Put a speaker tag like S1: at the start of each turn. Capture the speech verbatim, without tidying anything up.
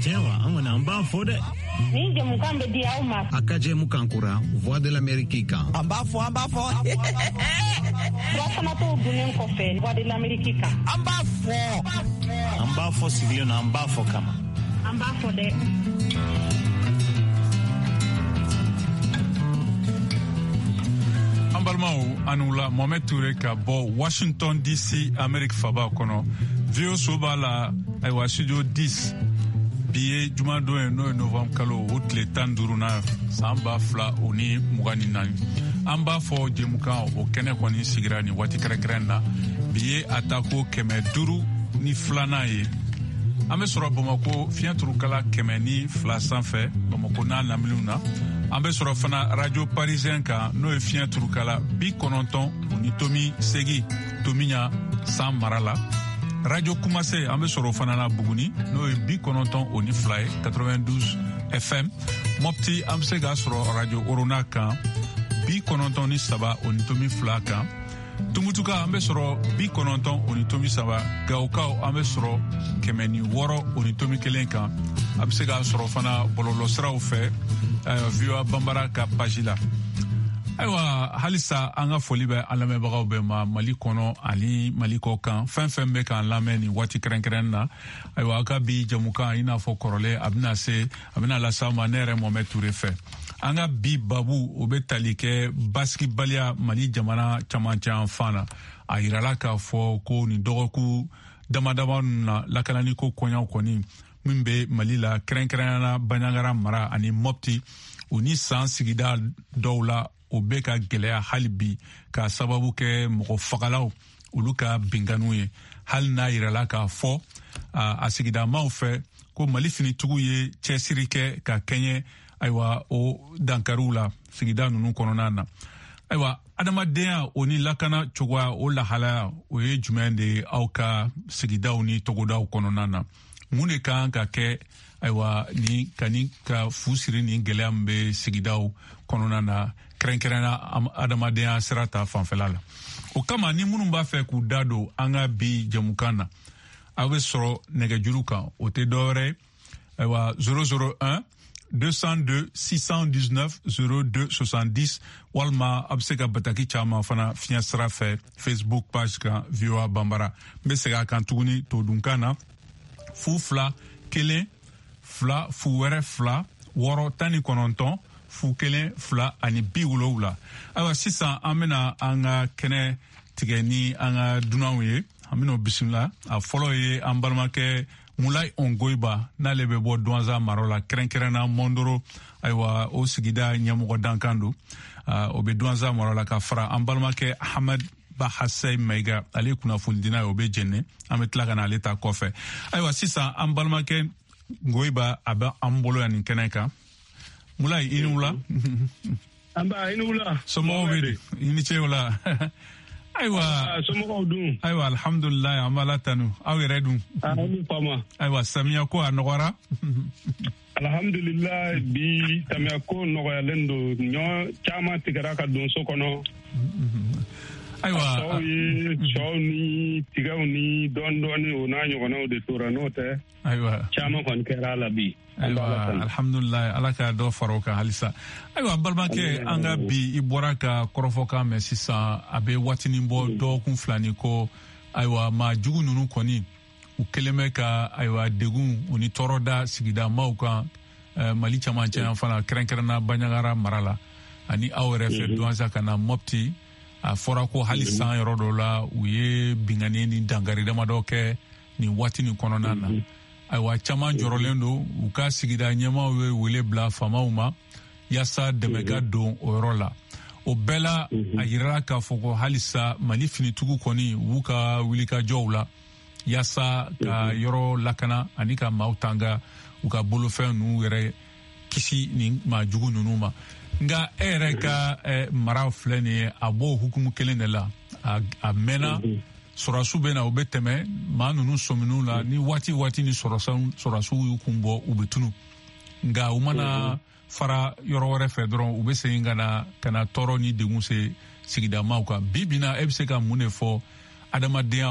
S1: Tiens, on a un bas fode.
S2: Ni je mukambe di auma.
S1: Akaje mukankura, voix de l'Amérique ka.
S3: Un bas fo, un bas fo.
S2: Wasana to bunen ko fe, voix de l'Amérique ka.
S3: Un bas fo.
S1: Un bas fo sigli na un bas fo kama.
S2: Un bas fode.
S4: Ambalmao anula Mohamed Touré ka bo Washington D C Amérique faba kono. Vio soba la aywa studio dix. Biye juma do no novembre kalo hotle tanduruna samba fla oni mugani nani. Amba fo jemuka o kene koni sigira ni wati krekrenna. Biye atako keme duru ni flana ye. Ame soro Bamako fianturu kala keme ni fla sanfɛ Bamako na lamiluna. Ambe soro fana radio parisien ka no e fianturu kala bi kononton oni tomi segi tominya san marala. Radio Kumase ambe soro fana na Buguni no e bi kononton oni fly quatre-vingt-douze F M. Mopti amse ga soro radio Orona kan bi kononton ni saba oni tomi fla kan. Tumutuka ambe soro bi kononton oni tomi saba gaukao ambe soro kemeni woro oni tomi kelen kan. Amse ga soro fana bololo sraw fe uh, via Bambara ka pagila. Aywa halisa anga foli be alame bagaw be ma Mali kono ali Mali ko kan fen fen be kan lame ni wati kren na aywa ka bi jamuka ina fo korole abina se abina la sama nere Mohamed Touré fe anga bi babu obetali ke basketballia Mali jamana chamancha fana ayirala ka fo ko ni dogoku damadama na lakalani ko konya koni mimbe Mali la kren na banyangara mara ani mopti uni san sigida dawla o bɛ ka gɛlɛya hali bi ka sababu kɛ mɔgɔ fagalaw olu ka binganu ye hali n'a yirala k'a fɔ a sigidamaw fɛ ko Mali finitigiw ye cɛsiri kɛ ka kɛɲɛ ayiwa o dankariw la sigida ninnu kɔnɔna na ayiwa adamadenya o ni lakana cogoya o lahalaya o ye jumɛn de ye aw ka sigidaw ni togodaw kɔnɔna na mun de kan ka kɛ ayiwa ni kani ka fu siri ni gɛlɛya min bɛ sigidaw kɔnɔna na kɛrɛnkɛrɛnna adamadenya sira ta fanfɛla la o kama ni minnu b'a fɛ k'u da don an ka bi jamukan na a bɛ sɔrɔ nɛgɛjuru kan o tɛ dɔwɛrɛ ayiwa zéro zéro un deux cent deux six cent dix-neuf zéro deux soixante-dix walima a bɛ se ka bataki caman fana fiɲɛ sira fɛ Facebook page kan V O A Bambara n bɛ segin a kan tuguni todunkan na fu fila kelen fila fu wɛrɛ fila wɔɔrɔ tan ni kɔnɔntɔn fu kelen fila ani bi wolowula ayiwa sisan an bɛna an ka kɛnɛ tigɛ ni an ka dunanw ye an bɛna o bisimila a fɔlɔ ye an balimakɛ Mulai Ongoiba n'ale bɛ bɔ Douentza mara la kɛrɛnkɛrɛnna Mondoro ayiwa o sigida ɲɛmɔgɔ dankan don o bɛ Douentza mara la ka fara an balimakɛ Ahmed Bahasei Maiga ale ye kunnafoni dina ye o bɛ jɛnɛ an bɛ tila ka na ale ta kɔfɛ ayiwa sisan an balimakɛ Ngoiba a bɛ an bolo yan nin kɛnɛ kan Mulai i ni wula
S5: amba i ni wula
S4: somɔgɔw bɛ di i ni ce o la ayiwa
S5: somɔgɔw dun
S4: ayiwa alhamdulilayi an b'a la tanu aw yɛrɛ dun
S5: aw fama
S4: ayiwa samiya ko a nɔgɔra
S5: alhamdulilayi bi samiya ko nɔgɔyalen don ɲɔ caman tigɛra ka don so kɔnɔ
S4: ayiwa
S5: sɔw ye sɔw ni tigɛw ni dɔɔni dɔɔni o n'a ɲɔgɔnnaw de tora n'o tɛ
S4: ayiwa
S5: caman kɔni kɛra a la bi
S4: ayiwa alhamdulilayi ala ka dɔ fara o kan halisa ayiwa n balimakɛ an ka bi i bɔra ka kɔrɔfɔkan mɛn sisan a bɛ waatinin bɔ dɔgɔkun fila ni kɔ ayiwa maa jugu ninnu kɔni u kɛlen bɛ ka ayiwa degun u ni tɔɔrɔ da sigida maaw kan Mali camancɛ yan fana kɛrɛnkɛrɛnna Banɲagara mara la ani aw yɛrɛ fɛ Douentza ka na Mopti a fɔra ko hali san yɔrɔ dɔw la u ye bingani ni dankari damadɔ kɛ nin waati nin kɔnɔna na ayiwa caman jɔrɔlen don u ka sigida ɲɛmaaw ye wele bila faamaw ma yaasa dɛmɛ ka don o yɔrɔ la o bɛɛ la a yirala k'a fɔ ko halisa Mali finitigiw kɔni u b'u ka wulikajɔw la yaasa ka yɔrɔ lakana ani ka maaw tanga u ka bolofɛn ninnu yɛrɛ kisi nin maa jugu ninnu ma nka e yɛrɛ ka mara filɛ nin ye a b'o hukumu kelen de la a mɛnna sɔrɔsiw bɛ na u bɛ tɛmɛ maa ninnu sɔminw la ni waati waati ni sɔrɔsiw y'u kun bɔ u bɛ tunu nka u mana fara yɔrɔ wɛrɛ fɛ dɔrɔn u bɛ segin ka na ka na tɔɔrɔ ni degun se sigidamaw kan bi bi in na e bɛ se ka mun de fɔ adamadenya